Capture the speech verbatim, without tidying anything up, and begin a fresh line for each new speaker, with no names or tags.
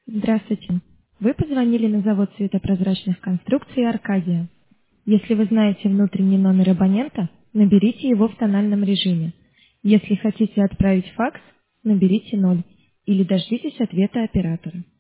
Здравствуйте. Вы позвонили на завод светопрозрачных конструкций «Аркадия». Если вы знаете внутренний номер абонента, наберите его в тональном режиме. Если хотите отправить факс, наберите ноль или дождитесь ответа оператора.